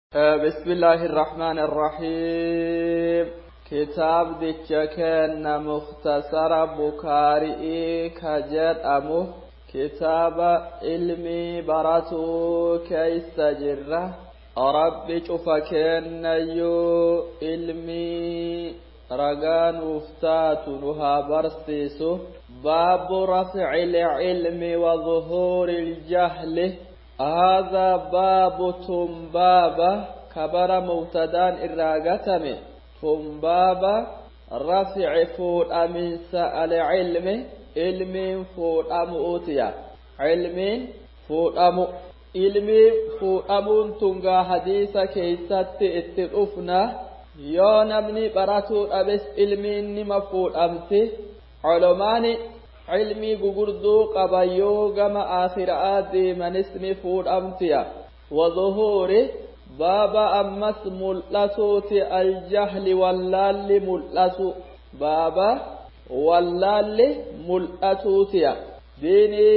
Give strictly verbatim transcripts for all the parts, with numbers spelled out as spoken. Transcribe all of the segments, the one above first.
بسم الله الرحمن الرحيم. كتاب ديشكن مختصر بكاري كجد أمه كتاب علمي براتو كيس جرة ربي شفكن يو علمي رغان وفتات نها برسيسو باب رفع العلم وظهور الجهل. هذا باب تنبابة كبر مبتدان الراغتم تنبابة رفع فور أمين سأل علم علم فور أم أوتيا علم فور أم علم فور أمون تنغا حديث كيست اتقفنا يو نمني براتو أبس علمي نما فور أمتي علماني علمي غغردو قبايو غما آخر آدي من اسم فود أمتيا وظهور بابا أمس ملتوت الجهل واللال ملتو بابا واللال ملتوتيا ديني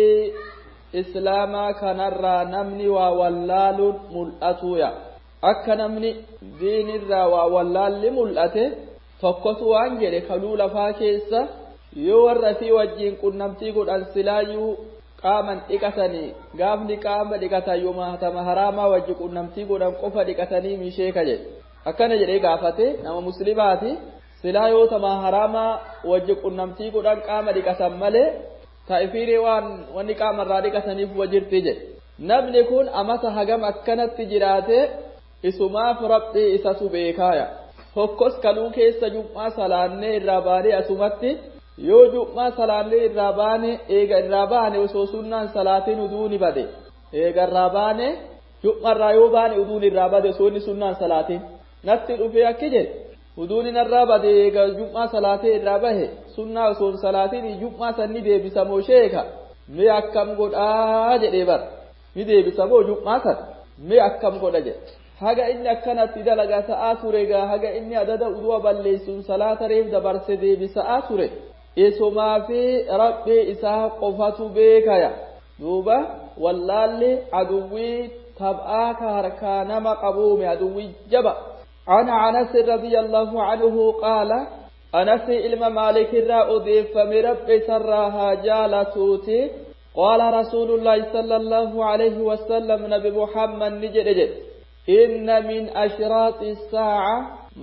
إسلاما كنرى نمني واللال ملتويا أكا نمني دين الرى واللال ملتي فقطوا عنجل كلول فاكيسا yoo warra fi wajjin qunnamtii godhan silaayyuu qaaman dhiqatanii gaafni qaama dhiqatan yoo mahatama haraamaa wajji qunnamtii godhan qofa dhiqatanii misheeka jedhe akkana jedhee gaafate nama muslimaati silaa yoo tama haraamaa wajji qunnamtii godhan qaama dhiqatan malee taa'ifiiree waan wanni qaamarraa dhiqataniif wajjirti jedhe namni kun amata hagam akkanatti jiraate isumaaf rabbii isatu beekaaya hokkos kaluu keessa jum'aa salaannee irraa baanee asumatti yoo jum'aa salaanlee irraa baane eega irraa baane osoo sunnaan salaatiin uduuni bade eega irraa baane jum'arraa yoo baane uduun irraa bade osoo inni sunnaan salaatiin natti dhufee akki jedhe uduun irraa bade eega jum'aa salaatee irraa bahe sunnaa osoo salaatiin jum'aa sanni deebisamoo sheeka mee akkam godhaa jedhee bar ni deebisamoo jum'aa san mee akkam godha jedhe haga inni akkanatti dalagaa ta'aa ture gaa haga inni adada uduu balleessuun salaata reef dabarse deebisaa ture isumaa fi rabbii isaa qofatu beekaya duuba wallaalli aduwwii tab'aa ka harkaa nama qabuume aduwwii jaba عن أنس رضي الله عنه قال أنس إلما مالك الرأودي فمرب سرها جالتوتي قال رسول الله صلى الله عليه وسلم نبي محمد نجد إن من أشراط الساعة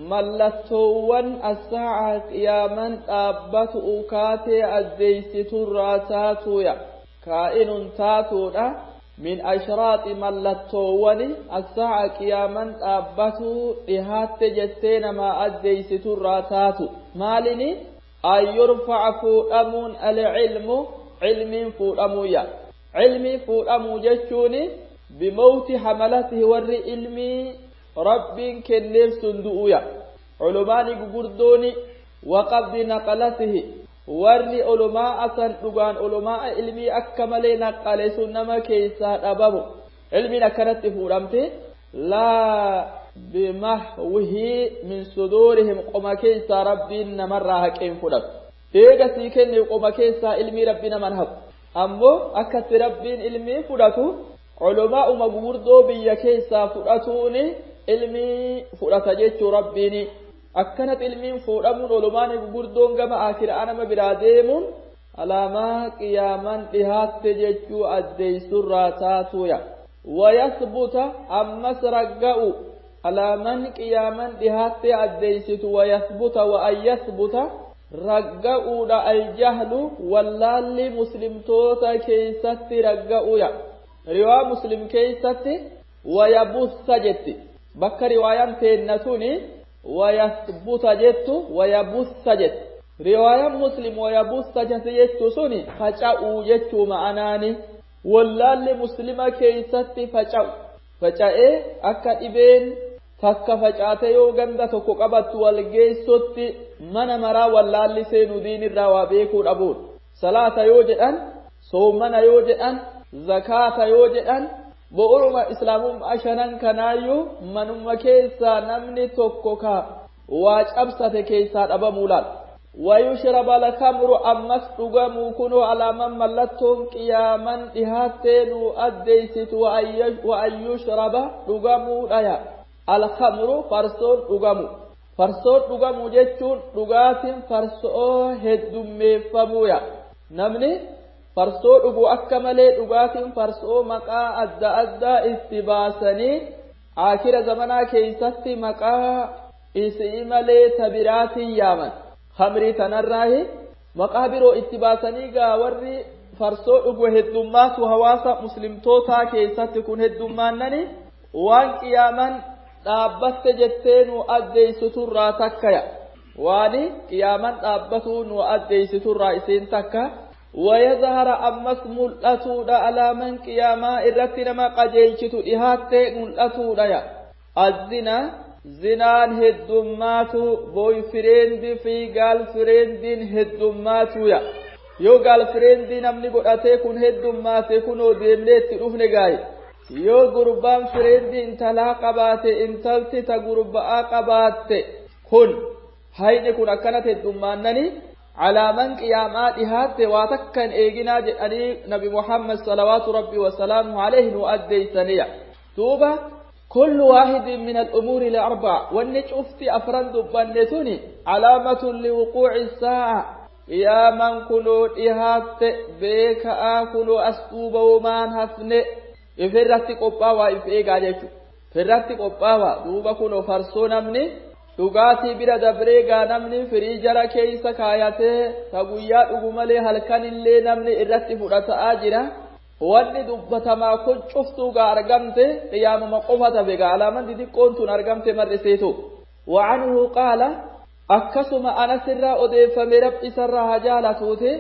ملتوان الساعة قياما أبت أكاتي الديس تراتاتويا كائن تاتونا من أشراط ملتوان الساعة قياما أبت إهات جتين ما الديس تراتاتو مالني أن يرفع فؤمون العلم علم فؤمويا علم فؤمو جشوني بموت حملته ور علمي رب كنير صندوقيا علماني غردوني وقبض نقلته ور علماء أصن دغان علماء علمي أكمل نقل سنما كيسا دبب علمي نكرت فورمته لا بمحوه من صدورهم قم كيسا رب نمرها كين فدب ايغا سيكن قم كيسا علمي ربنا منهب امو اكثر رب علمي فدتو علماء مغوردو بيا كيسا فدتوني علمي فدتا جچو ربيني اكنت علمي فدمون علماء غوردون غما اخر انا ما براديمون علامه قياما دهات جچو ادي سراتاتويا ويثبت اما سرغاو علامه قياما دهات ادي ست ويثبت وان يثبت رغاو دا الجهل واللال مسلم توتا كيسات رغاويا رواية مسلم كيست ويبث جت بك رواية تنسوني ويثبت جت ويبث جت رواية مسلم ويبث جت جت سوني فجاءوا جت معناني والله مسلمة كيست فجاء فجاء أكا إبين تك فجاءت يو غندا تكو قبط والجيسوت من مرا والله سينو دين الروابيك الأبود صلاة يوجدان صومنا يوجدان zakata yoo jedhan bu'uuruma islaamuun ashanan kanaayyuu manuma keessaa namni tokko ka waa cabsate keessaa dhabamuu laal ويشرب الخمر أمس دغمو كنو على من ملتهم قياما دهاتين أديست وأن يشرب دغمو دايا الخمر فرسون أغمو فرسون أغمو جتون رغات فرسون هدوم فمويا نمني فرسون أغو أكمل رغات فرسون مقا أدى أدى استباسني آخر زمنا كيست مقا إسئمالي تبراتي يامن خمري تنراه مقابرو اتباسني غاوري فرسو أغو هدومات وهواسا مسلم توتا كيسات كون هدومانني وان قياما دابت جتين وأدي ستر تكيا واني قياما دابتون وأدي ستر إسين تكا ويظهر أمس ملأتو دا على من قياما إرتنا ما قجيشتو إهات ملأتو دا الزنا زنان هدوماتو بوي فريند في قال فريندين هدوماتو يا yoo galfireendi namni godhatee kun heddummaate kunoo deemneetti dhufne gaay yoo gurbaan fireendi intalaa qabaate intalti ta gurbaa qabaatte kun hayni kun akkanatti heddummaannani alaaman qiyaamaa dhihaatte waa takkan eeginaa jedhanii nabi muhammad salawaatu rabbi wasalaamu alayhi nu addeeysaniya duuba كل واحد من الأمور الأربع والنشوفتي أفراد بنتوني علامة لوقوع الساعة يا من كنو إهات بيك آكلو أسطوبة ومان هفني إفراتي قباوة إفئيقا جيشو فراتي قباوة دوبا كنو فرسو نمني dhugaatii bira dabreegaa namni firiijara keessa kaayatee taguyyaa dhugumalee halkanillee namni irratti fudhataa jira wanni dubbatamaa kun cuftuugaa argamte qiyaamama qofa tafe gaa alaaman xixiqqoon tun argamte mar'iseetu wacanhu qaala akkasuma anasirraa odeeffame rabbiisarraa hajaalatuute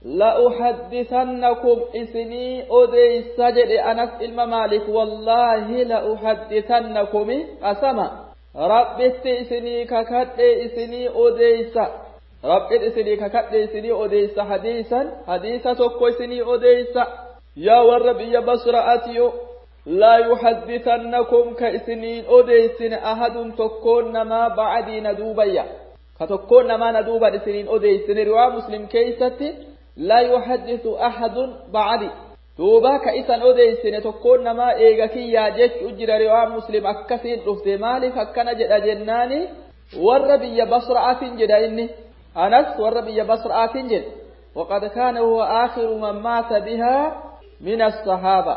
la'uhaddithannakum isinii odeeysa jedhe anas ilma maalik wallaahi la'uhaddithannakum qasama rabbitti isinii kakadhe isinii odeeysa rabbitti isinii kakadhe isinii odeeysa hadiisan hadiisa tokko isinii odeeysa yaa warra biyya basra'atiyo laa yuhaddithannakum ka isiniin odeeysin ahadun tokkoon namaa ba'adiina duubayya ka tokkoon namaa na duuban isiniin odeeysin riwaa muslim keeysatti laa yuhaddithu ahadun ba'adi duuba ka isan odeeysine tokkoon namaa eega kiyyaa jechu jira riwaa muslim akkasiin dhufte maaliif akkana jedha jennaani warra biyya basra'atin jedha inni anas warra biyya basra'atin jedha وقد كان هو آخر من مات بها من الصحابة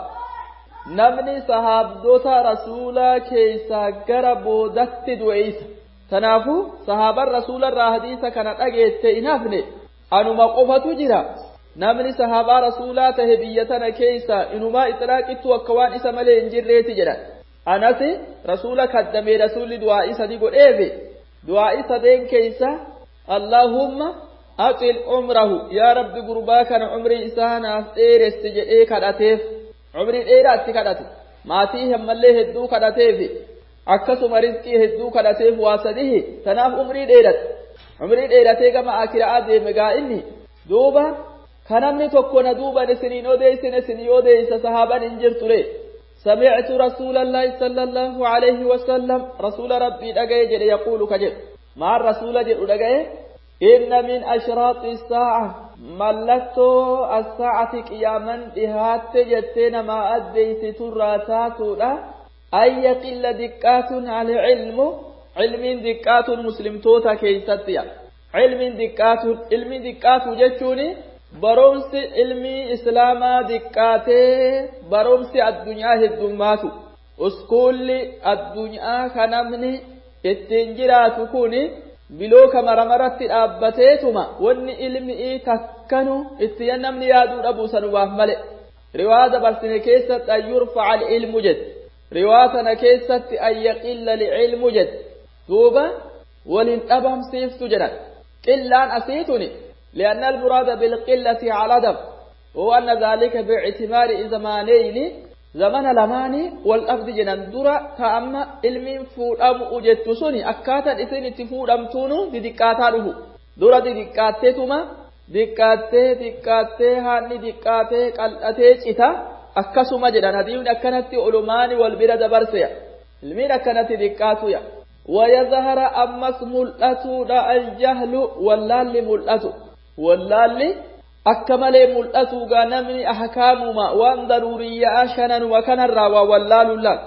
نمني صحاب دوتا رسولا كيسا قربو دت دوئيس تنافو صحاب الرسول الرهديسة كانت أجيت إنافني أنو مقوفة جرا نمني صحاب رسولا تهبيتنا كيسا إنو ما إطلاقت وكوان إسمالي انجر ريتي جرا أناسي رسولا كدمي رسول دوائسة دي قل إيفي دوائسة دين كيسا اللهم أطل عمره يا رب قربا كان عمري إسانا إيرس جئي كداتيف عمري إيرات كداتي ما تيه ملي هدو كداتيف أكسو مرزقي هدو كداتيف واسده تناف عمري إيرات عمري إيراتي كما أكراء دي مقا إني دوبا كنمني تكون دوبا نسنين وديس نسنين وديس صحابا انجر تري سمعت رسول الله صلى الله عليه وسلم رسول ربي دقائي جل يقول كجل مع الرسول جل دقائي إن من أشراط الساعة ملتو الساعة قياما إهات جتين ما أديت تراتاتو لا أن يقل دكات على علم علم دكات مسلم توتا كيستيا علم دكات علم دكات جتوني برمس علمي إسلاما دكاتي برمس الدنيا الدماتو اسكول الدنيا خنمني التنجرات كوني bilooka maramaratti dhaabbateetuma wanni ilmi takkanu itti namni yaaduu dhabuu sanubaaf male riwaa dabarsine keessatti an yurfaca alilmu jed riwaa tana keessatti an yaqilla lilmu jed duuba walin dhabamsiiftu jedhan qillaan asiituni lianna almuraada bilqillati cala adab huwa anna dhalika biictibaari zamaneyni zamana lamaanii wal dhabdi jedhan dura ta amma ilmiin fuudhamu jettu suni akkaataan isin itti fuudhamtuunu didiqqaataa dhufu dura didiqqaatteetuma diqqaattee diqqaattee haanni diqqaatee qal'atee cita akkasuma jedhan hadiifni akkanatti olumaani wal bira dabarseya ilmiin akkanatti diqqaatuya wayazahara ammas mul'atuudha aljahlu wallaalli mul'atu wallaalli akka malee mul'atuugaa namni ahkaamuma waan daruuriyyaa shananuma kanarraa waa wallaalullaal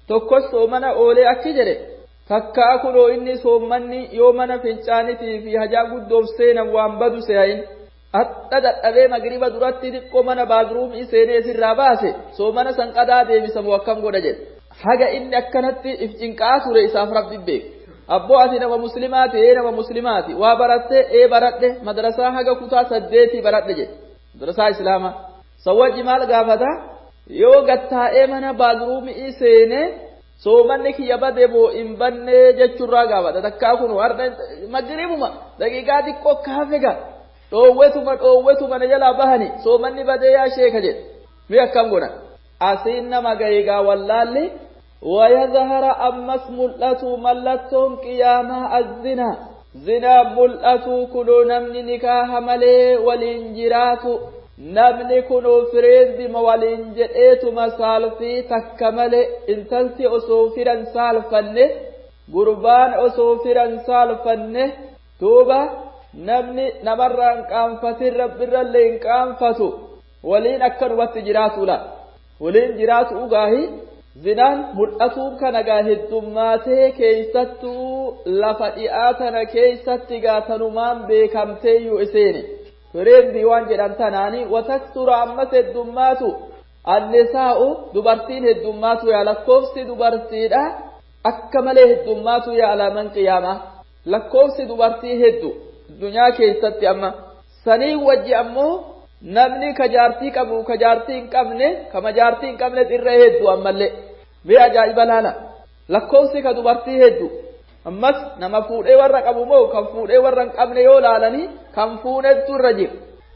tokkos soomana oolee akki jedhe takkaa kunoo inni soomanni yoo mana fincaanitii fi hajaa guddoof seenan waan badu se'ayin hadha dadhabee magriba duratti xiqqoo mana baazruumii seenee sirraa baase soomana san qadaa deebisamu akkam godha jedhe haga inni akkanatti if cinqaa ture isaaf rabbi beeka abboo ati nama muslimaati ee nama muslimaati waa baratte ee baradhe madrasaa haga kutaa saddeetii baradhe jedhe madrasaa islaamaa sawwaji maal gaafata yoo gattaa'ee mana baazruumii seenee soomanni kiyya bade boo in banne jechurraa gaafata takkaa kun warra magribuma daqiiqaa xiqqoo kaafega dhoowwetuma dhoowwetuma na jalaa bahani soomanni bade yaa sheeka jedhe mi akkam godhan asiin nama gayigaa wallaalli ويظهر أمس ملأتو ملتهم قياما الزنا زنا ملأتو كلو نمني نكاح ملي والانجرات نمني كلو فريد موالنجئت مسالفي تكملي انتلتي أسوفرا سالفنه قربان أسوفرا سالفنه توبة نمني نمران كانفتي رب الرلين كانفتو ولين أكن واتجراتو لا ولين جراتو أغاهي zinaan mul'atuun kana gaa heddummaatee keeysattuu lafa dhi'aatana keeysatti gaatanumaan beekamteeyyuu iseeni fireendii waan jedhan tanaani wataksura ammas heddummaatu annisaa'u dubartiin heddummaatu yaa lakkoofsi dubartiidha akka malee heddummaatu yaa alaaman qiyaamaa lakkoofsi dubartii heddu addunyaa keeysatti amma sanii wajji ammoo namni kajaartii qabu kajaartii hin qabne kama jaartii hin qabne irra heddu ammallee mee ajaa'iba laala lakkoofsi ka dubartii heddu ammas nama fuudhee warra qabu moo kan fuudhee warra hin qabne yoo laalanii kan fuudhetu irra jira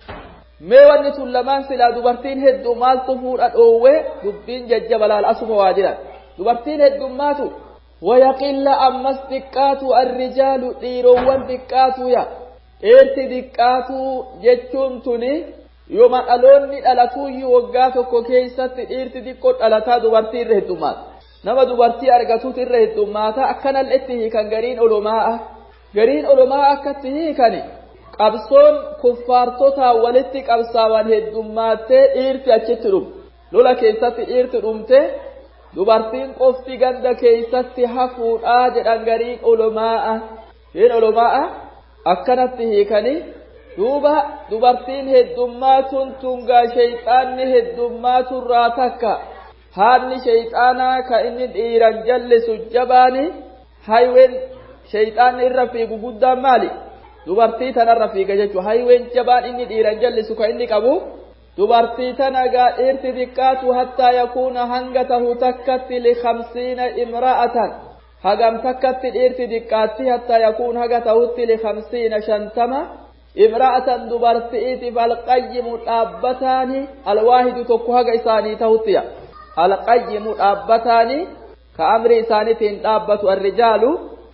mee wanni tun lamaan silaa dubartiin heddu maaltu fuudha dhoowwee dubbiin jajjaba laala asuma waa jiran dubartiin heddummaatu wayaqilla ammas xiqqaatu arrijaalu dhiirowwan xiqqaatu yaa eerti xiqqaatu jechuun tuni yooma dhaloonni dhalatuuyyuu waggaa tokko keessatti dhiirti xiqqoo dhalataa dubartii irra heddummaata nama dubartii argatuutu irra heddummaata akkanalletti hiikan gariin olomaa gariin olomaa akkatti hiikani qabsoon kuffaartotaa walitti qabsaawan heddummaatee dhiirti achitti dhumte lola keessatti dhiirti dhumte dubartiin qofti ganda keessatti hafuudhaa jedhan gariin olomaa gariin olomaa akkanatti hiikanii duuba dubartiin heddummaatuun tungaa shayxaanni heddummaatuurraa takka haadni shayxaanaa ka inni dhiiran jallisu jabaani hayween shayxaanni irra fiigu guddaan maali dubartii tanarra fiiga jechuudha hayween jabaan inni dhiiran jallisu ka inni qabu dubartii tana gaa dhiirti xiqqaatu hattaa yakuuna hanga tahu takkatti li khamsiina imra'atan hagam takkatti dhiirti xiqqaatti hattaa yakuun haga tahutti li khamsiina shantama امرأة دبرتئت فالقيم الأبتاني الواحد تكوهق إساني تهتيا القيم الأبتاني كأمر إساني تنتابت الرجال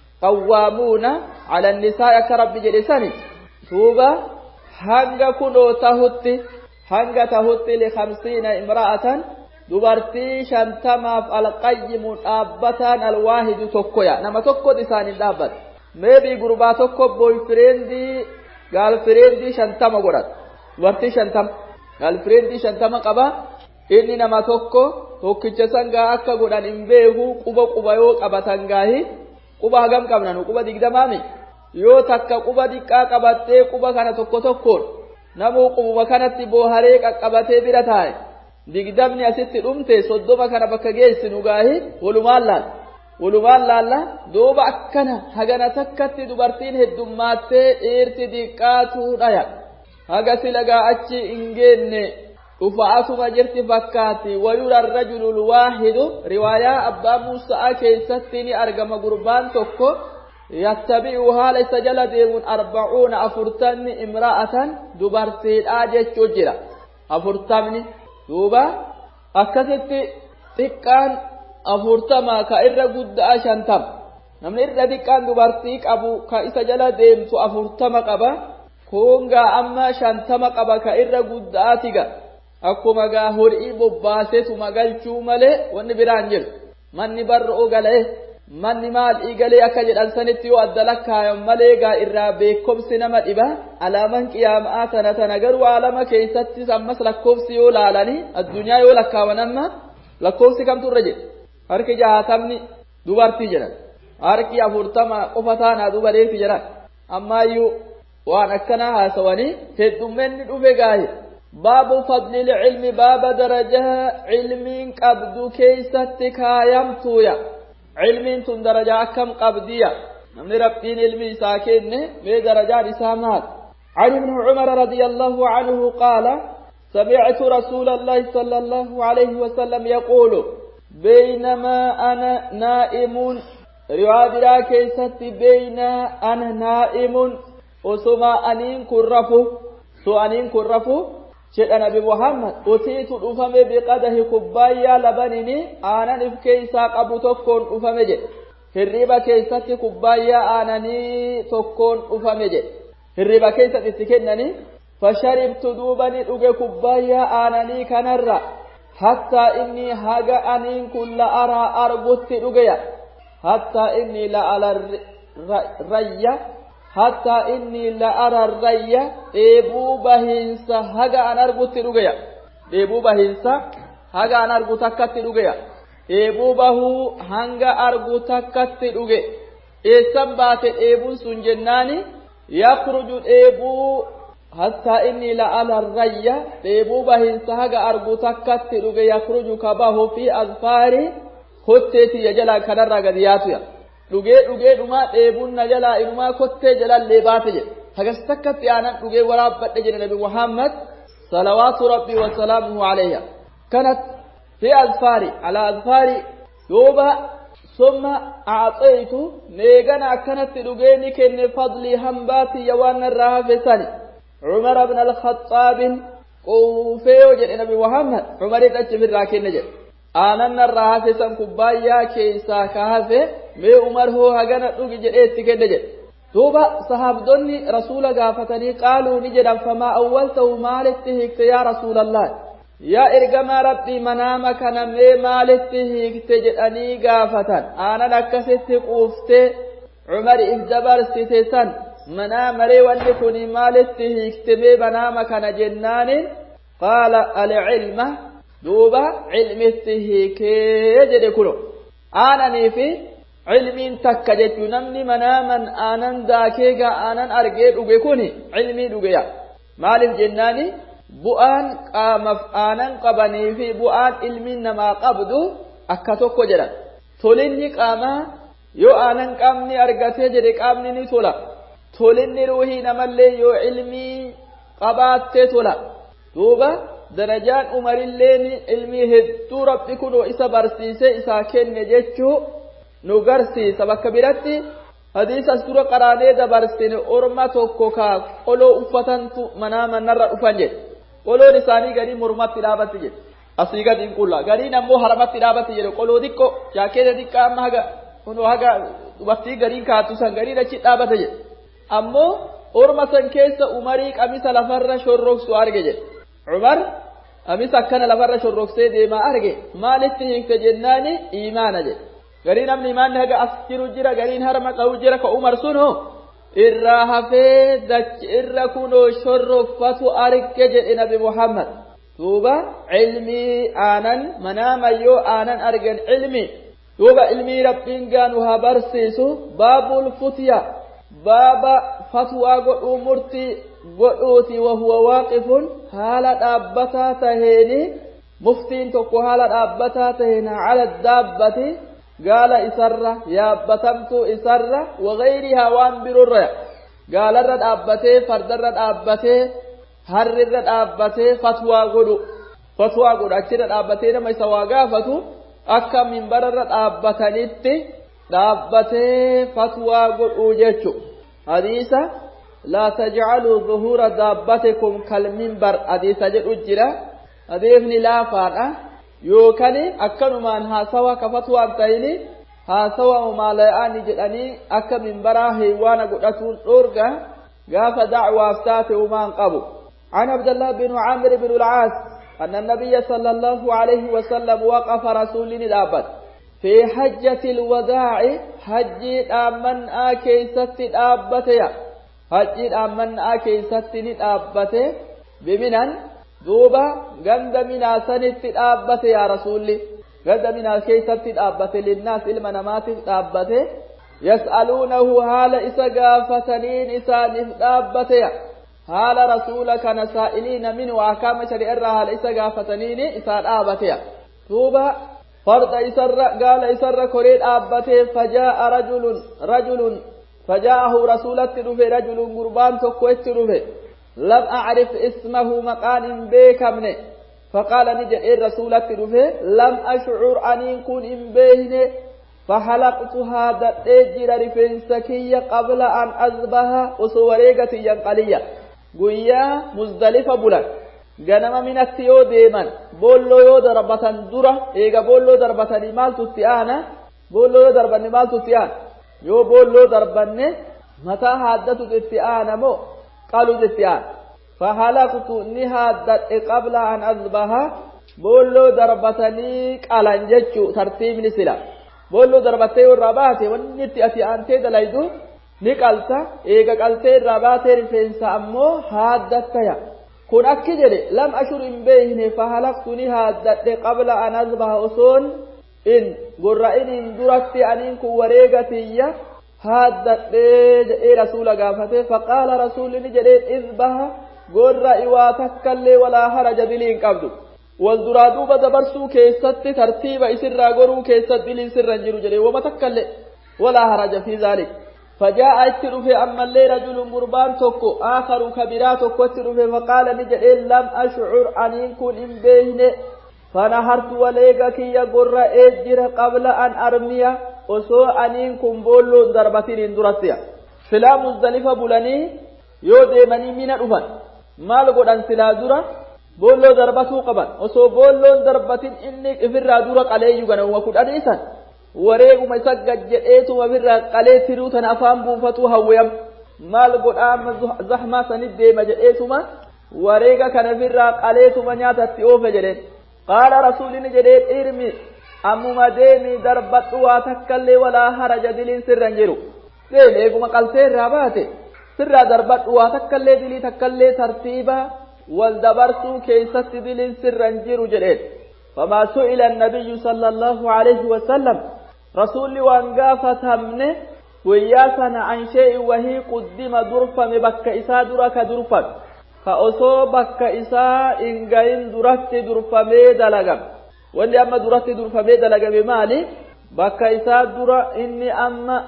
قوامون على النساء كرب جلساني توبا هنگا كنو تهتي هنگا تهتي لخمسين امرأة دبرتي شانتما فالقيم الأبتان الواحد تكويا نما تكو إساني دابت maybe gurbaa tokko boyfriendii girlfriendii shantama godhata dubartii shantama girlfriendii shantama qaba inni nama tokko tokkicha sangaa akka godhan hin beeku quba quba yoo qabatan gaahi quba hagam qabnanu quba digdamaami yoo takka quba diqqaa qabattee quba kana tokko tokkoon namuu quba kanatti booharee qaqqabatee bira taa'e digdamni asitti dhumte soddoma kana bakka geessinu gaahi walumaan laala walumaan laalla duuba akkana hagana takkatti dubartiin heddummaatee dhiirti diqqaatuu dhaya haga silagaa achi hin geenne dhufa'atuma jirti fakkaati wayura rajulu lwaahidu riwaayaa abbaa muusaa keessatti ni argama gurbaan tokko yattabi'u haala isa jala deemuun arbacuuna afurtamni imra'atan dubartiidhaa jechuu jira afurtamni duuba akkasitti xiqqaan afurtama ka irra guddaa shantama namni irra xiqqaan dubartii qabu ka isa jala deemtu afurtama qaba kungaa amma shantama qaba ka irra guddaa tiga akkuma gaa horii bobbaasetu magalchuu malee wanni biraan jiru manni barroo galee manni maal igalee akka jedhan sanitti yoo adda lakkaayan malee gaa irraa beekomsi nama dhiba alaaman qiyaamaa tana tana garuu alama keessatti ammas lakkoofsi yoo laalanii addunyaa yoo lakkaawan amma lakkoofsi kamtu irra jedhe harki jaatamni dubartii jedhan harki afurtama qofa taanaa dubareetti jedhan ammaayyuu waan akkana haasawanii heddummenni dhufe gaahe baabu fadlil ilmi baaba darajaa ilmiin qabdu keeysatti kaayamtuuya ilmiin tun darajaa akkam qabdiya namni rabbiin ilmi isaa kenne mee darajaan isaa maal عن ابن عمر رضي الله عنه قال سمعت رسول الله صلى الله عليه وسلم يقول بينما أنا نائم رواية كيست بين أنا نائم وسما أنين كرفو سو أنين كرفو شيء نبي محمد أتيت أفهم بقدح كبايا لبنني أنا نفكيسا قبو تكون أفهم جي هربا كيست كبايا أنني تكون أفهم جي هربا كيست اتكنني فشربت دوبني أجي كبايا أنني كنرى حتى إني هاجا أنين كل أرى أربط أجي حتى إني لا على الرية حتى إني لا أرى الرية إبو بهنسا هاجا أنا أربط أجي إبو بهنسا هاجا أنا أربط أجي إبو بهو هنجا أربط أجي إسم بات إبو سنجناني يخرج إبو حتى إني لا على الرية إبو بهنسا هاجا أربط أجي يخرج كباه في أظفاري kotteeti jala kanarraa gadi yaatu ya dhugee dhugee dhumaa dheebuun na jalaa inumaa kottee jalallee baate jedhe hagas takkatti aanan dhugee waraabbadhe jedhe nabi Muhammad salawaatu rabbii wa salaamuhu alayha kanat fi azfaari ala azfaari duuba summa a'xaytu meegana akkanatti dhugee ni kenne fadlii hambaati yawaan irraa hafe sani Umar ibn al-Khattab quufee jedhe nabi Muhammad Umarit achi birraa kenne jedhe aanan irraa hafe san kubbaayyaa keessaa ka hafe mee Umar hoo hagana dhugi jedhee itti kenne jedhe duuba sahaabdonni rasuula gaafatanii qaaluu ni jedhan famaa awwaltahu maalitti hiikte yaa rasuulallah yaa ergamaa rabbii manaama kana mee maalitti hiikte jedhanii gaafatan aanan akkasitti quuftee Umar if dabarsite san manaamaree wanni kuni maalitti hiikte mee manaama kana jennaanin qaala al-ilma duuba ilmitti hiikee jedhe kuno aananii fi ilmiin takka jechuu namni manaaman aanan daakeegaa aanan argee dhuge kuni ilmii dhugeya maaliif jennaani bu'aan qaamaf aanan qabanii fi bu'aan ilmiin namaa qabdu akka tokko jedhan tolinni qaamaa yoo aanan qaamni argatee jedhe qaamni ni tola tolinni ruuhii namallee yoo ilmii qabaattee tola duuba darajaan umarilleen ilmii hedduu rabbi kunoo isa barsiisee isaa kenne jechuu nu garsiisa bakka biratti hadiisa as dura qaraanee dabarsine orma tokko kaa qoloo uffatantu manaaman narra dhufan jedhe qoloon isaanii garii mormatti dhaabatti jedhe asii gadi hin qulla gariin ammoo haramatti dhaabatti jedhe qoloo xiqqoo jaakeeta xiqqaa amma haga kunoo haga dubartii gariin kaattu san gariin achi dhaabate jedhe ammoo orma san keessa umarii qamisa lafarra shorroksu arge jedhe Umar amis akkana lafarra shorroksee deemaa arge maalitti hiikte jennaani iimaana jedhe gariin namni imaanni haga as jiru jira gariin harma qabu jira ka Umar sunu irraa hafee dachi irra kunoo shorroffatu arge jedhe nabi Muhammad duuba ilmii aanan manaama yoo aanan argan ilmi duuba ilmii rabbiin gaanu haa barsiisu baabul futya baaba fatwaa godhuu murtii godhuuti wahuwa waaqifun haala dhaabbataa taheeni muftiin tokko haala dhaabbataa taheen ala daabbati gaala isarra yaabbatamtuu isarra wagayrihaa waan birurra gaalarra dhaabbatee fardarra dhaabbatee harrirra dhaabbatee fatwaa godhu fatwaa godhu achirra dhaabbatee nama isa waa gaafatu akka minbararra dhaabbatanitti dhaabbatee fatwaa godhu jechu hadiisa لا تجعلوا ظهور دابتكم كالمنبر حديث جدو جرا حديثني لا فانا يوكني أكنوا من ها سوا كفتوا أبتيني ها سوا وما لأني جدني أكا منبرا هيوانا قدتون أورغا قاف دعوة أفتات وما انقبوا عن عبد الله بن عامر بن العاص أن النبي صلى الله عليه وسلم وقف رسول الأبد في حجة الوداع حج آمن آكيست الأبتيا hajjiin ammannaa keessatti ni dhaabbate biminan duuba ganda minaa sanitti dhaabbate yaa rasuulli قد من الكيسة الأبت للناس إلما نمات الأبت يسألونه هال إسا قافتنين إسا نفدابتيا هال رسولك نسائلين من وأحكام شريعة هال إسا قافتنين إسا نابتيا توبا فرد إسر قال إسر كريد أبته فجاء رجل رجل فجاءه رسولة رفه رجل قربان تقويت رفه لم أعرف اسمه مقال بيكمنه فقال نجد الرسولة رفه لم أشعر أن يكون إمبيهنه فحلقت هذا الأجر رفين سكية قبل أن أذبها وصوريقة ينقلية قويا مزدلفة بلد ganama minatti yoo deeman boolloo yoo darbatan dura eega boolloo darbatanii maaltu itti aana boolloo yoo darbanne maaltu itti aana yoo boolloo darbanne mataa haaddatu itti aana moo qalu itti aana fahalaqtu ni haaddadhe qabla an azbaha boolloo darbatanii qalan jechuu tartiibni sila boolloo darbattee yoo irraa baate wanni itti ati aantee dalaydu ni qalta eega qaltee irraa baatee rifeensa ammoo haaddattaya kun akki jedhe lam ashur in beeyne fahalaqtuni haaddadhe qabla an azbaha osoon in gorra'in in duratti aniin kun wareegatiyya haaddadhe jedhee rasuula gaafate faqaala rasuulini jedheen izbaha gorra'i waa takkallee walaa haraja dilii hin qabdu wal duraa duuba dabarsuu keessatti tartiiba isirraa goruu keessatti diliin sirra hin jiru jedhee wama takkallee walaa haraja fi zaalik فجاء اترفه أما اللي رجل قربان توكو آخر كبيرات توكو اترفه فقال نجد لم أشعر أن يكون إن بيهن فنهرت وليقك يقر إجر قبل أن أرمي وسوء أن يكون بولو ضربتين درسيا فلا مزدلفة بلاني يودي مني من الأفن ما لقود أن سلا درة بولو ضربتو قبل وسوء بولو ضربتين إنك إفر درق عليه يغنى وكود أديسا wareeguma isa gajjedheetuma birraa qalee tiruu tana afaan buufatu hawwayam maal godhaama zahmaa sanit deema jedheetuma wareega kana birraa qaleetuma nyaatatti oofe jedheen qaala rasuulini jedheen irmi ammuma deemi darbadhu waa takkallee walaa haraja diliin sirran jiru deemi eeguma qaltee irraa baate sirraa darbadhu waa takkallee dilii takkallee tartiiba wal dabarsuu keessatti diliin sirran jiru jedheen فما سئل النبي صلى الله عليه وسلم رسول وانقافة همنه وياسنا عن شيء وهي قدم درفا بك إساء درك درفا فأصو بك إساء إنقين درت درفا ميدا لغم واني أما درت درفا ميدا لغم بمالي بك إساء درا إني أما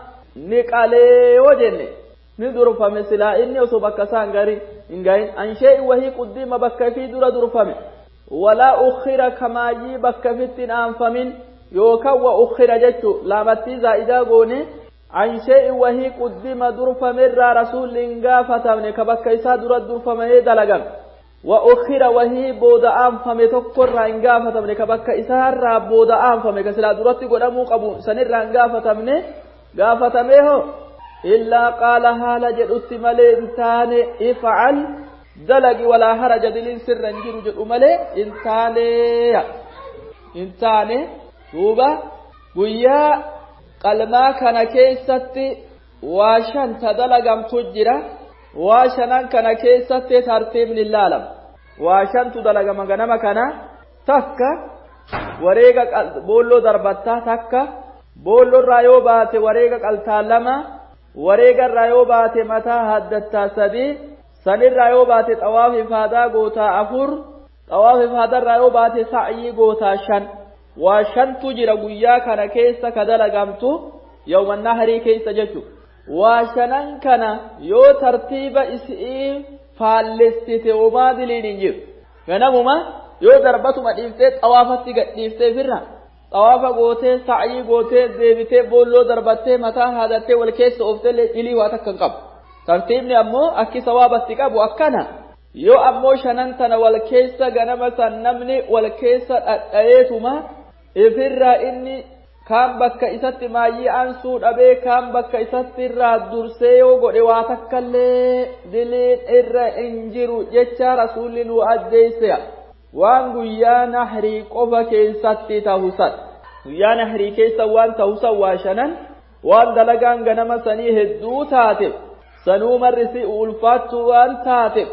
نقالي وجني ندرفا مثلا إني أصو بك سانغري إنقين عن شيء وهي قدم بك في درا درفا مي ولا أخر كما يبك فتن أنفمن يوكا وأخر جتو لامتي زائدا قوني عن شيء وهي قدم درف مرة رسول لنقافة من كبك إسا درد درف مهيدا لغم وأخر وهي بودا أنفم تكر انقافة من كبك إسا را بودا أنفم كسلا درد قدمو قبو سنر انقافة من قافة ميهو إلا قالها لجد اتمالي انتان افعل دلقي ولا هرج دلين سرا جيرو جد أمالي انتاني انتاني دوبا ويا قلما كان كيستي واشان تدلقم تجرى واشان كان كيستي ترتيب للعالم واشان تدلقم غنما كان تكا وريقا بولو دربتا تكا بولو رايو باتي وريقا قلتالما وريقا رايو باتي متى هدتا سدي sanirraa yoo baate xawaafi faadaa gootaa afur xawaafi faadarraa yoo baate sa'ii gootaa shan waa shantu jira guyyaa kana keessa ka dalagamtu yawman naharii keessa jechu waa shanan kana yoo tartiiba isii faallessite homaa diliin hin jiru ganamuma yoo darbatuma dhiiftee xawaafatti gadhiiftee firra xawaafa gootee sa'ii gootee deebitee boolloo darbattee mataa haadattee wal keessa ooftellee dilii waa takka hin qabu tartiibni ammoo akki sawaabatti qabu akkana yoo ammoo shanan tana wal keessa ganama san namni wal keessa dhadhayeetuma ifirraa inni kaan bakka isatti maayyii ansuu dhabee kaan bakka isatti irraa dursee yoo godhe waa takkallee diliin irra hin jiru jecha rasuulli nu addeesseya waan guyyaa nahrii qofa keessatti tahusan guyyaa nahrii keessa waan tahusan waa shanan waan dalagaan ganama sanii hedduu taate sanuu marrisi ulfaattu waan taate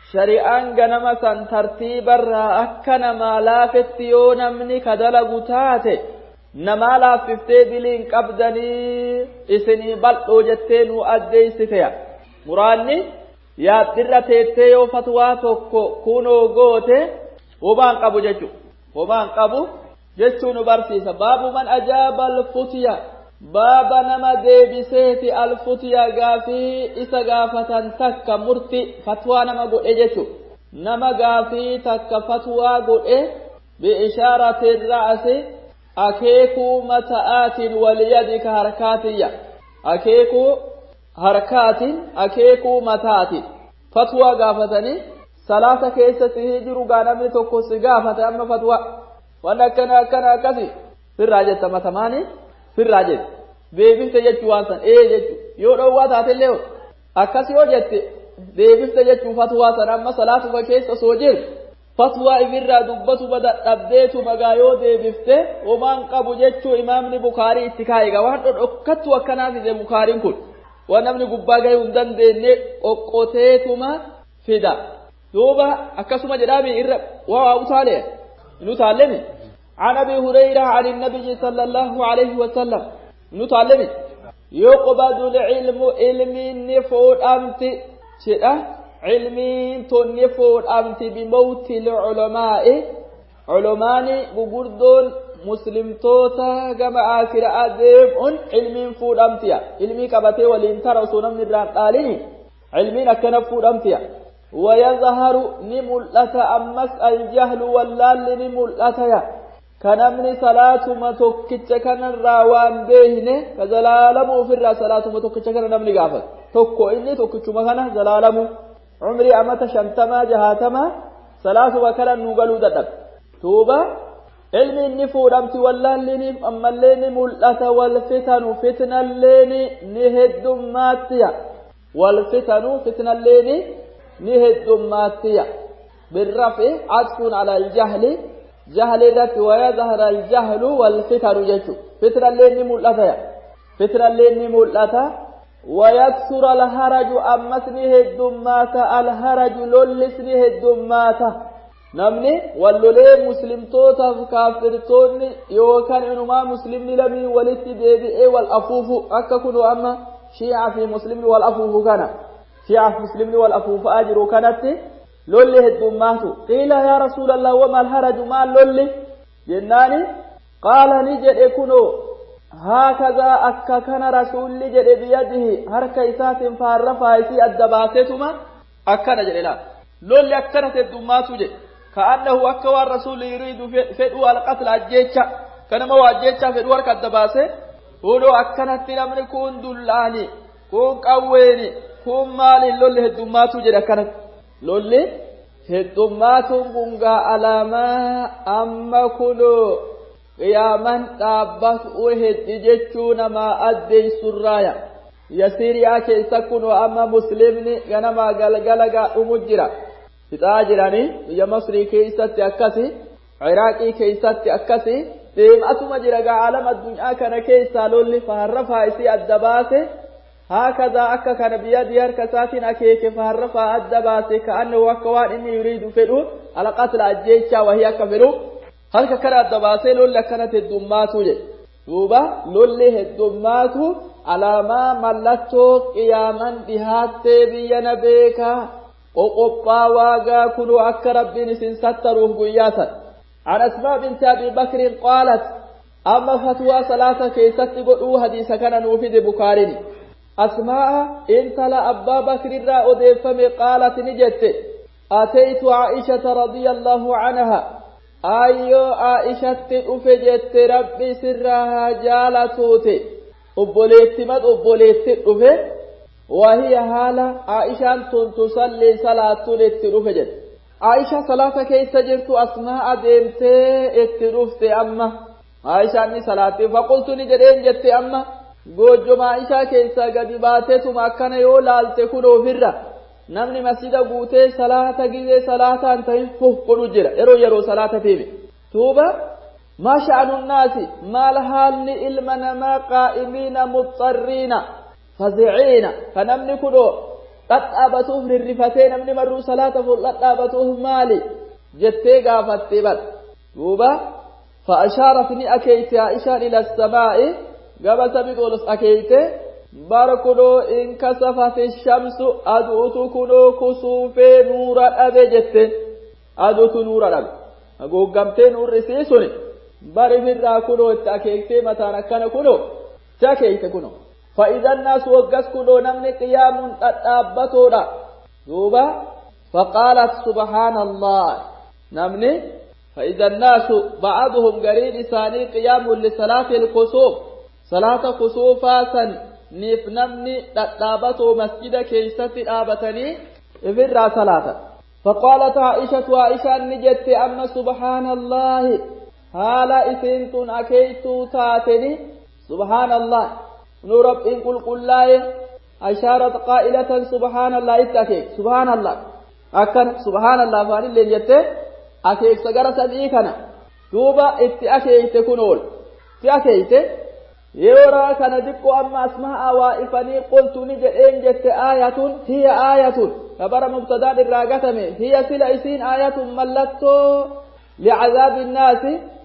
shari'aan ganama san tartiibarraa akka namaa laafetti yoo namni kadalagu taate namaa laaffiftee biliin qabdanii isinii bal'oo jettee nu addeessiteya muraanni yaaddirra teettee yoo fatwaa tokko kunoo goote hobaan qabu jechuu hobaan qabu jechuu nu barsiisa baabu man ajaaba alfutiya baaba nama deebiseeti alfutiya gaafii isa gaafatan takka murti fatwaa nama godhe jechuu nama gaafii takka fatwaa godhe biishaaratin ra'asi akeekuu mata'aatin waliyadika harkaatiyya akeekuu harkaatin akeekuu mataatin fatwaa gaafatanii salaata keessatti hijiru gaa namni tokko si gaafate amma fatwaa waan akkana akkana akkasi firraa jetta matamaanii firraa jette deebifte jechuu waan san ee jechuu yoo dhowwaa taatellee akkas yoo jette deebifte jechuu fatwaa san amma salaatuma keessa soo jiru fatwaa ifirraa dubbatu dadhabdeetu magaa yoo deebifte homaan qabu jechuu imaamni Bukaarii itti kaa'eega waan dhodhokkattu akkanaa fide Bukaariin kun waan namni gubbaa gahee hin dandeenye qoqqoteetuma fida دوبا أكسم جرابي إر وأوتاله نتعلمي عن أبي هريرة عن النبي صلى الله عليه وسلم نتعلمي يقبض العلم علمي نفور أمت شئ علمي تنفور أمت بموت العلماء علماني بقردون مسلم توتا كما آخر أدب علمي فور أمتيا علمي كبتي والإنتر وصنم نران قاليني علمي نكنفور أمتيا ويظهر نملة أمس الجهل واللال نملة كنمني صلاة ما توكتش كان الراوان بيهنه كزلالمو في الرا صلاة ما توكتش كان نمني قافل توكو إني توكتش مكانه زلالمو عمري أمت شمتما جهاتما صلاة وكلا نقلو ددب توبة علمي النفور أمت واللال نم أما اللين ملة والفتن فتن اللين نهد ماتيا والفتن فتن اللين نهد ماتيا بالرفع عطف على الجهل جهل ذات ويظهر الجهل والفتن جتو فتن اللين ملتا فتن اللين ملتا ويكسر الهرج أمس نهد ماتا الهرج للس نهد ماتا نمني واللولي مسلم توتا كافر توني يوكان إنما مسلم لمي ولت ديبئي والأفوف أككنو أما شيعة في مسلم والأفوف كان شيعة مسلم والأفوف أجروا كانت لولي هدوماتو قيل يا رسول الله وما الهرج ما لولي جناني قال نجد اكنو هكذا أكا كان رسول نجد بيده هركا إسات فارفا إسي الدباسيتما أكا نجد لا لولي أكا هدوماتو جد كأنه أكا الرسول يريد فدو القتل الجيشة كان مو الجيشة فدو هركا الدباسي ولو أكا نتنمني كون دلاني كون قويني كون مالي لولي هدوماتو جد أكا لولي هدوماتو بونغا ألاما أما كلو قيامان تابس وهد جيشون ما أدي سرايا يسيري آكي سكنو أما مسلمني غنما غلغلغا أمجرا فتاجراني يا مصري كيسات أكاسي عراقي كيسات أكاسي ديم أتما جرغا عالم الدنيا كان كيسا لولي فهرفها إسي الدباسي هكذا أكا كان بيد يركسات أكيك فهرفها الدباسي كأنه وكوان إني يريد فدو على قتل الجيشة وهي كفرو هل كان الدباسي لولي كانت الدماتو جي دوبا لولي الدماتو على ما ملتو قياما بهاتي بينا بيكا وقبا واغا كنو أكا ربين سنستروه قياسا عن أسماء بنت أبي بكر قالت أما فتوى صلاة كيست قلوا حديث كان نوفد بكارين أسماء انت لأبا بكر الرأو ديفم قالت نجت أتيت عائشة رضي الله عنها أيو عائشة أفجت ربي سرها جالتوتي أبوليت مد أبوليت أفه وهي حالة عائشة تصلي صلاة لترفجت عائشة صلاة كيس جرت أسماء ديمت اترفت أما عائشة أني صلاة فقلت نجرين جت أما قوجو عائشة كيس قد باتت مكان يولال تكونو فرة نمني مسجد قوتي صلاة جيزي صلاة أنتهي فهقلو جرى يرو يرو صلاة فيه توبة ما شأن الناس ما لحال إلمنا ما قائمين مضطرين فزعين فنمني كنو dhadhaabatuuf rirrifatee namni marruu salaata fuul dhadhaabatuuf maali jettee gaafatte bad duuba فأشارت ني أكيت عائشة إلى السماء قبل سبيقولس أكيت باركلو إن كسفت الشمس أدوت كلو كسوف نور أبي جت أدوت نور أبي أقول قمت نور رسيسوني بارف الراكلو التأكيت متانا كان كلو تأكيت كلو فإذا الناس وقس كلو نمني قيام تتابتونا دوبا فقالت سبحان الله نمني فإذا الناس بعضهم قريب ثاني قيام لصلاة الكسوف صلاة كسوفا سن نفنمني تتابتو مسجد كيست آبتني إفرا صلاة فقالت عائشة عائشة نجت أما سبحان الله هالا إسنتن أكيتو تاتني سبحان الله نورب إن قل قل لا أشارت قائلة سبحان الله إتاكيك سبحان الله أكن سبحان الله فاني اللي جت أكيك سجارة سبيكنا دوبا إتي أكيك تكونول تي أكيك يورا كان دكو أما أسماء وإفني قلت نجد إن جت آية هي آية كبر مبتدا الراقتم هي سلا إسين آية ملتو لعذاب الناس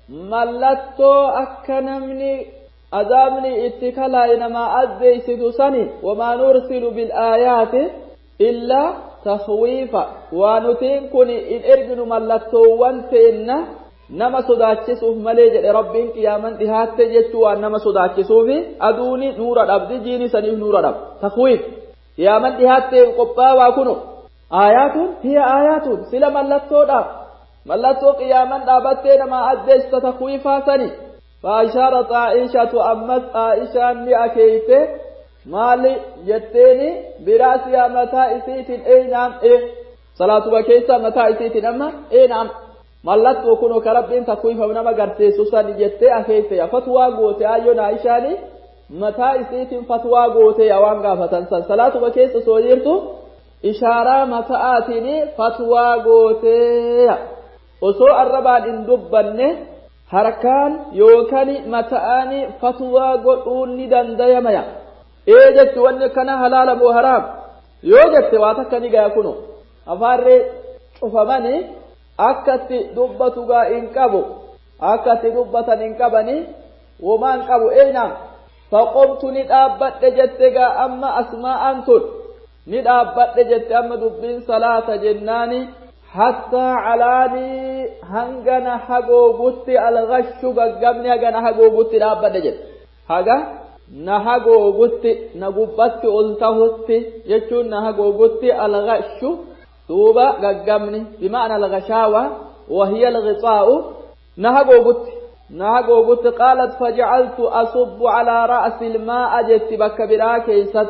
ملتو أكنمني أذابني اتكلا إنما أدي سدسني وما نرسل بالآيات إلا تخويفا ونتين كني إن إرجن ملتو وانتين نما صداتشسوف مليج ربين قياما دهات تجتوا نما صداتشسوف أدوني نور الأبد جيني سنيف نور الأبد تخويف قياما دهات قبا وكنو آيات هي آيات سلا ملتو دا ملتو قياما دابت نما أدي ستخويفا سني فأشارت عائشة أمت عائشة لأكيت مالي جتيني براسها متى إسيت أي نعم إيه صلاة وكيسة متى إسيت أما إيه نعم ملت وكونوا كربين تكوين فمنما قرتي سوساني جتي أكيت يا فتوى قوتي أيون عائشة متى إسيت فتوى قوتي يا وانقا فتنسى صلاة وكيسة سويرتو إشارة متى آتيني فتوى قوتي وسوء الربان إن دبني harkaan yookaan mata'ani fatwaa godhuun ni dandayamaya ee jetti wanni kana halaala moo haraam yoo jette waa takka ni gaya kuno afaarree cufamani akkatti dubbatu gaa in qabu akkatti dubbatan in qabani womaan qabu eenam faqomtu ni dhaabbadhe jette gaa amma asmaa'an tun ni dhaabbadhe jette amma dubbiin salaata jennaani حتى علاني هنغنا حقو قتي الغشو قمني هنغنا حقو قتي لابا نجد هنغا نحقو قتي نقبت ألتهتي يجون نحقو قتي الغشو توبا قمني بمعنى الغشاوة وهي الغطاء نحقو قتي نحقو قتي قالت فجعلت أصب على رأس الماء جت بك براكي ست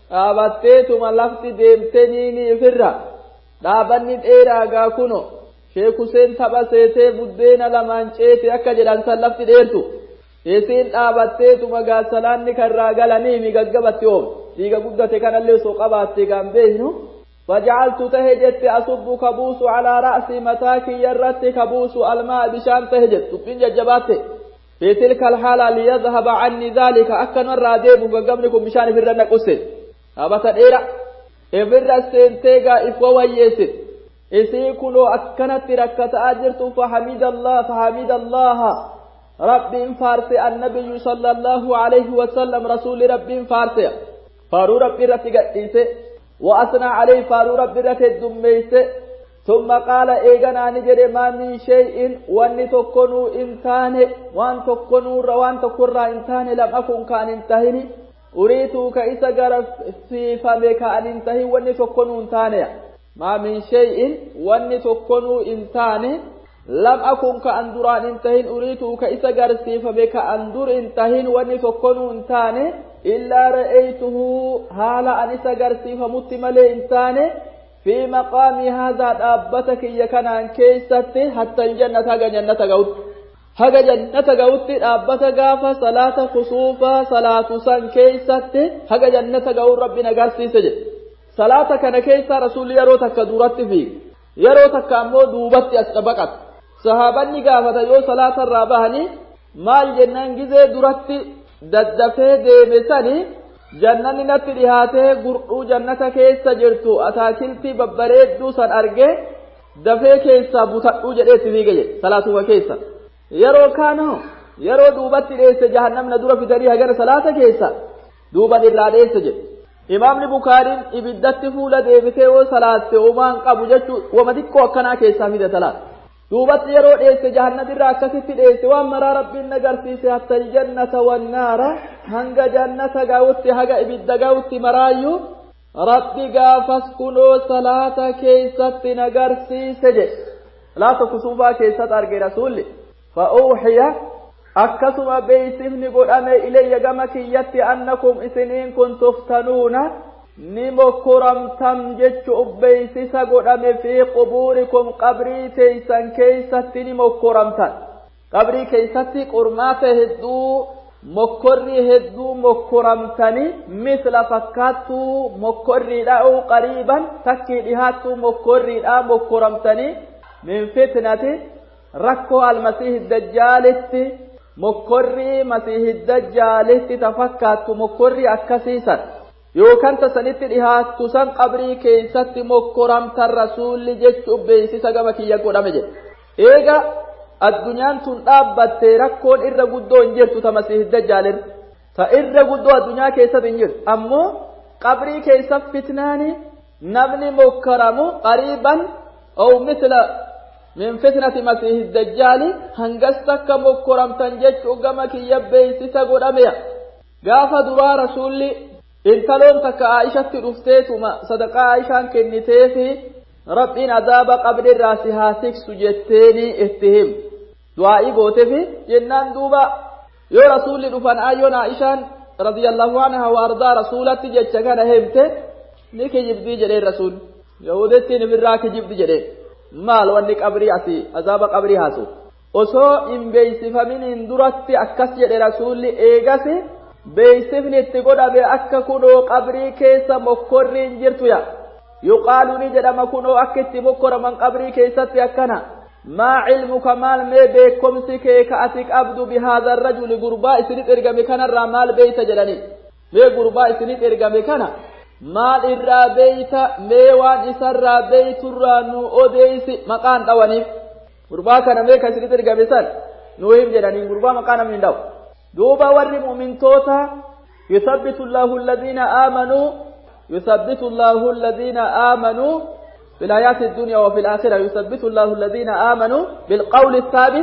أبتيت ملفت ديمتنيني فرّا dhaabanni dheeraa gaa kuno sheek Huseen tapha seetee buddeena lamaan ceete akka jedhan san lafti dheertu isiin dhaabatteetu magaa salaanni karraa galanii migaggabatti oom dhiiga guddate kanallee osoo qabaatte gaan beeknu fajacaltu tahe jette asubbu kabuusu calaa ra'si mataa kiyyarratti kabuusu almaa bishaan tahe jette dubbiin jajjabaatte fi tilka alhaala liyadhaba canni dhaalika akkanarraa deemu gaggabni kun bishaan ifirra naqusse dhaabata dheera إفرّ السنتيجا إفوّيّس إسيكلو أكنت ركّت أجرت فحمد الله فحمد الله رب فارس النبي صلى الله عليه وسلم رسول رب فارس فارو رب رتقئيس وأثنى عليه فارو رب رتدميس ثم قال إيغنا نجر ما من شيء وأن تكونوا إنسان وأن تكونوا روان تكرر إنسان لم أكن كان انتهني أريتك إذا قرف في فمك أن انتهي وأن تكونوا انتانيا ما من شيء وأن تكونوا انتاني لم أكن كأندران انتهين أريتك إذا قرف في فمك أندر انتهين وأن تكونوا انتاني إلا رأيته هالا أن إذا قرف فمتملي انتاني في مقام هذا أبتك يكن عن كيستي حتى الجنة هذا جنة قوت haga jannata ga'utti dhaabbata gaafa salaata kusuufa salaatu san keessatti haga jannata ga'u rabbi agarsiise jedhe salaata kana keessa rasuulli yeroo takka duratti fi yeroo takka ammoo duubatti as baqata sahabanni gaafata yoo salaata irraa bahanii maal jennaan gizee duratti daddafee deeme sani jannanni natti dhihaatee gurduu jannata keessa jirtu ataakiltii babbareedduu san argee dafee keessaa butadhuu jedhee itti fiige jedhe salaatuma keessa yeroo kaanu yeroo duubatti dheesse jahannamna dura fidanii hagana salaata keessa duuban irraa dheesse jedhe imaamni bukaariin ibiddatti fuula deebitee yoo salaatte uumaan qabu jechuu wama xiqqoo akkanaa keessaa fide salaata duubatti yeroo dheesse jahannamirraa akkasitti dheesse waan maraa rabbiin nagarsiise hatta jannata wannaara hanga jannata gaawutti haga ibidda gaawutti maraayyuu rabbi gaafas kunoo salaata keessatti nagarsiise jedhe salaata kusuufaa keessatti arge rasuulli fa'uuxiya akkasuma beeysifni godhame ilayya gama kiyyatti annakum isiniin kun tuftanuuna ni mokkoramtam jechu ubbeeysisa godhame fi qubuurikum qabrii teeysan keeysatti ni mokkoramtan qabrii keeysatti qurmaata hedduu mokkorrii hedduu mokkoramtani misla fakkaattuu mokkorriidhaa'u qariiban takkii dhihaattuu mokkorriidhaa mokkoramtani min fitnati rakkoo almasiihi dajjaalitti mokkorrii masiihi dajjaalitti tafakkaattu mokkorrii akkasiisan yookaan tasanitti dhihaattu san qabrii keessatti mokkoramtan rasuulli jechu beeysisa gama kiyya godhame jedhe eega addunyaan tun dhaabbatte rakkoon irra guddoo hin jirtu ta masiihi dajjaalirra ta irra guddoo addunyaa keessatti hin jirtu ammoo qabrii keessa fitnaani namni mokkaramu qariiban oo misla min fitnati masiihi dajjaali hangas takka mokkoramtan jechu gama kiyya beeysisa godhame gaafa duraa rasuulli intaloon takka Aishatti dhufteetuma sadaqaa Aishaan kenniteefi rabbiin azaaba qabrirraa si haa tiksu jetteeni itti him du'aa'ii gootefi jennaan duuba yoo rasuulli dhufan ayyoon Aishaan radiyallahu anha wa ardaa rasuulatti jecha kana himte ni kijibdii jedheen rasuul yahudettiin ibirraa kijibdi jedheen maal wanni qabrii asii azaaba qabrii haasu osoo hin beeysifaminiin duratti akkas jedhe rasuulli eegasi beeysifni itti godhame akka kunoo qabrii keessa mokkorriin jirtu ya yuqaalu ni jedhama kunoo akka itti mokkoraman qabrii keessatti akkana maa cilmuka maal mee beekomsi kee ka ati qabdu bihaadha rajuli gurbaa isinit ergame kanarraa maal beeyta jedhani mee gurbaa isinit ergame kana maal irraa beeyta mee waan isarraa beeyturraa nu odeeysi maqaan dhawaniif gurbaa kana mee ka isinit ergame san nuu him jedhanii gurbaa maqaa namni hin dhawu دوبا ور مؤمنتوتا يثبت الله الذين آمنوا يثبت الله الذين آمنوا في الحياة الدنيا وفي الآخرة يثبت الله الذين آمنوا بالقول الثابت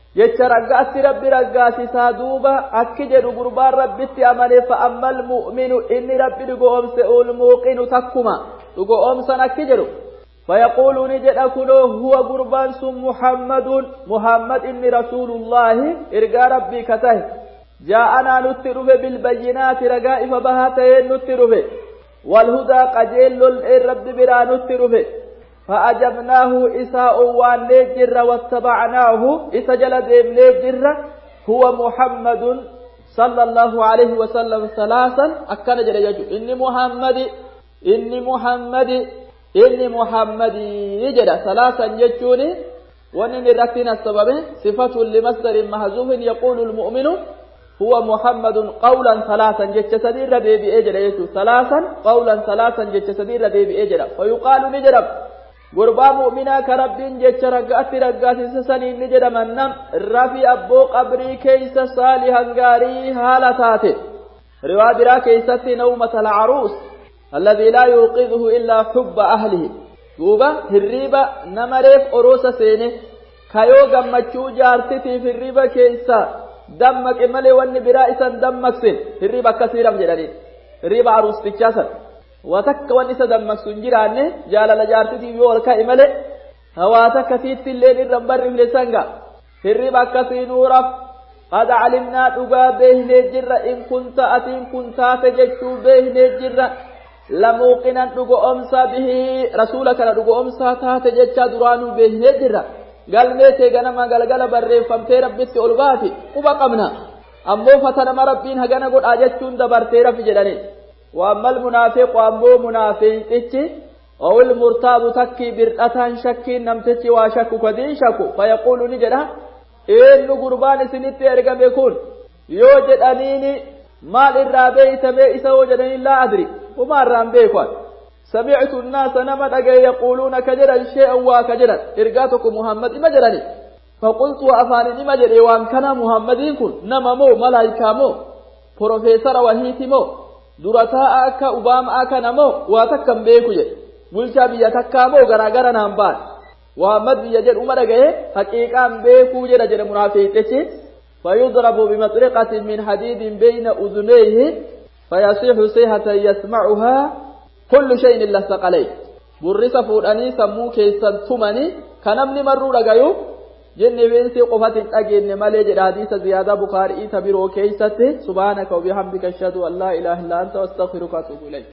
يترقى ربي رقاسي سادوبا أكجر قربان ربي أمني فأما المؤمن إني ربي لقو أمس الموقن تكما لقو أمسا أكجر فيقول نجد أكله هو قربان سم محمد محمد إني رسول الله إرقى ربي كته جاءنا نترف بالبينات رقائف بهاتين نترف والهدى قجيل الرب برا نترف فأجبناه إساء وان نجر واتبعناه إسجل ديم نجر هو محمد صلى الله عليه وسلم ثلاثا أكنا جل يجو إني محمد إني محمد إني محمد يجد ثلاثا يجوني ونن رتنا السبب صفة لمصدر محذوف يقول المؤمن هو محمد قولا ثلاثا جتسدير ردي بأجر يجو ثلاثا قولا ثلاثا جتسدير ردي بأجر فيقال نجرب قربا مؤمنا كرب جتش رقات رقات سسني نجر من نم رفي أبو قبري كيس صالحا غاري هالتاتي رواد را كيست نومة العروس الذي لا يوقظه إلا حب أهله دوبا هريبا نمريف أروس سينه كيو غمچو جارتي في الريبا كيسا دمك إمالي واني برائسا دمك سين هريبا كثيرا جلالي هريبا عروس تكاسا وتك واني سدمك سنجراني جالا لجارتي يولكا إمالي هواتا كثيرت الليل الرمبر إملسانغا هريبا كثيرا قد علمنا دقا بيه نجر إن كنت أتين كنت تججو بيه نجر لموقنا دقو أمسا به رسولك دقو أمسا تات ججا درانو به نجر قال ميتي غنما قال قال بري فمتي ربتي ألباتي وبقمنا أمو فتنما ربين هغانا قد آجتون دبرتي رفي جلاني وأما المنافق وأمو منافق أو المرتاب تكي برأتان شكي نمتتي واشكو كدين شكو فيقول نجرها إنو قربان سنتي أرقم يكون يوجد أنيني مال الرابيت بئس وجدني لا أدري وما الرام بيكوان سمعت الناس نمت أجي يقولون كجرا شيئا وكجرا إرقاتكم محمد مجرني فقلت وأفاني مجري وأن كان محمد يكون نممو ملايكا مو بروفيسور وهيتي مو درتا أكا أبام أكا نمو واتكم بيكو جي بلشا بيتكا مو غرا غرا نامبان محمد بيجر أمر أجي حقيقا بيكو جرا جرا منافيتي فيضرب بمطرقة من حديد بين أذنيه فيصيح صيحة يسمعها كل شيء إلا ثقلين برس فوراني سمو كيسان ثماني كنمني مرو لغايو جن بنسي قفة أجن مالي جراديس زيادة بخاري تبيرو كيسته سبحانك وبحمدك أشهد أن لا إله إلا أنت واستغفرك وأتوب إليك